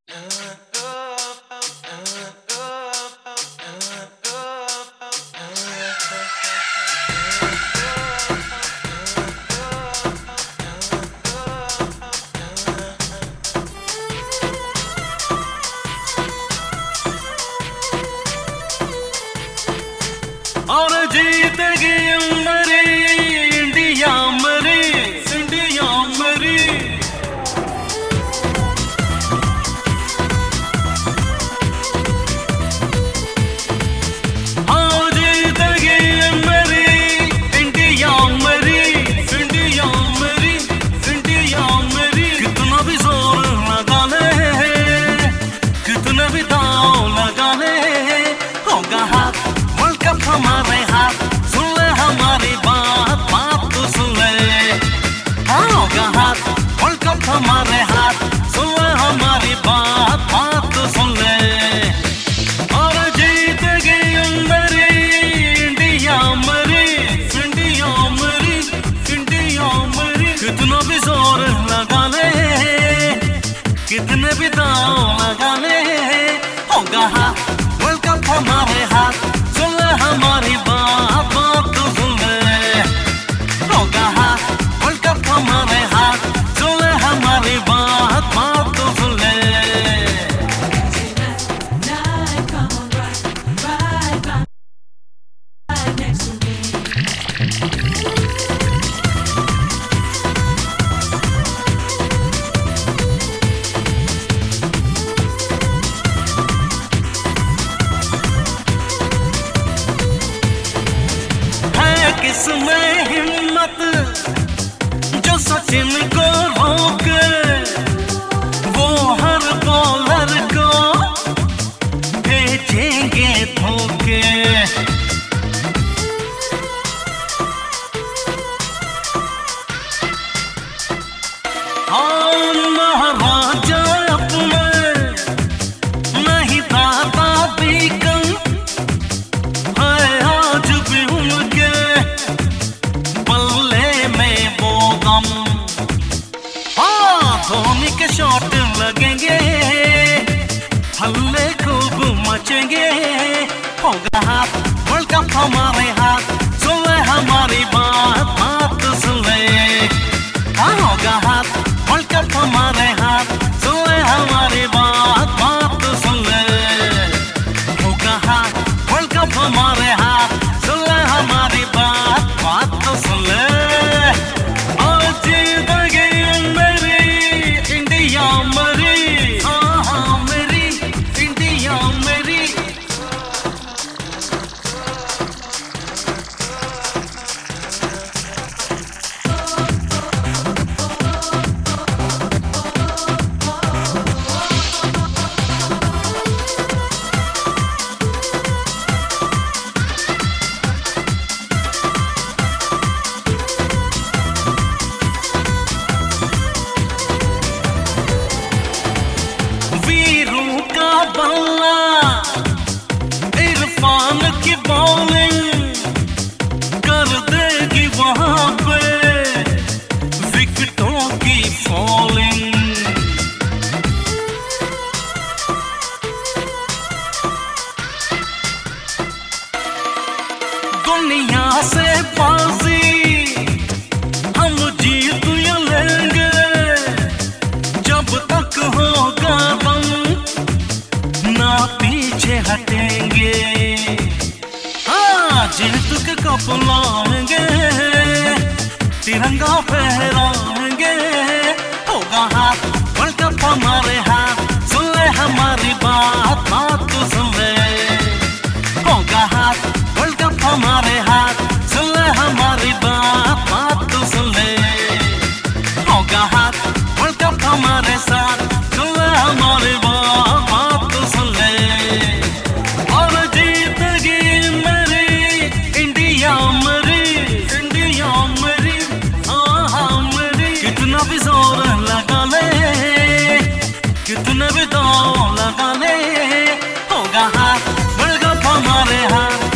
और जीतेगी मेरी इंडिया मेरी इंडिया मेरी। हाँ जीतेगी मेरी इंडिया मेरी इंडिया मेरी इंडिया मेरी। कितना भी जोर लगा ले, कितने भी दांव लगा ले, होगा हाथ वर्ल्ड कप हमारे हाथ। सुन ले हमारी बात, बात तो सुन ले। हाँ होगा हाथ वर्ल्ड कप हमारे हाथ। सुन ले हमारी बात, बात तो सुन ले। और जीतेगी मेरी इंडिया मेरी इंडिया मेरी इंडिया मेरी। कितना भी जोर लगा ले, कितने भी दांव लगा ले, होगा हाथ वर्ल्ड कप हमारे हाथ। सुन ले हमारी बात, बात तो सुन ले। होगा हाथ वर्ल्ड कप हमारे हाथ। सुन ले हमारी बात, बात तो सुन ले। किसमें हिम्मत जो सचिन को रोके, वो हर बॉलर को भेजेंगे धोखे। हाँ महाराजा अपने नहीं दाता भी कम है, आज भी उनके धोनी के शॉट लगेंगे, हल्ले खूब मचेंगे। होगा हाथ वर्ल्ड कप हमारे हाथ। सुन ले हमारी बात, बात सुन ले। हाँ होगा हाथ वर्ल्ड कप हमारे हाथ। सुन ले हमारी बात, बात सुन ले। होगा हाथ वर्ल्ड कप हमारे हाथ। सुन ले हमारी बात, बात तो सुन ले। और जीतेगी इंडिया मेरी, हाँ हाँ मेरी इंडिया मेरी। इरफान की बॉलिंग कर देगी वहां पे विकेटों की फॉलिंग। दुनिया से बाजी हम जीत लेंगे, जब तक होगा दम ना पीछे हटेंगे। हाँ जीत के कप लाएंगे, तिरंगा फहराएंगे। होगा हाथ वर्ल्ड कप हमारे हाथ। सुन ले हमारी बात, बात तो सुन ले। होगा हाथ वर्ल्ड कप हमारे हाथ। सुन ले हमारी बात, बात तो सुन ले। होगा हाथ वर्ल्ड कप हमारे साथ। सुन ले हमारी बात, बात तो सुन ले। और जीतेगी मेरी इंडिया मेरी इंडिया मेरी, हाँ हाँ मेरी। कितना भी जोर लगा ले, कितने भी दांव लगा ले, होगा हाथ वर्ल्ड कप हमारे हाथ।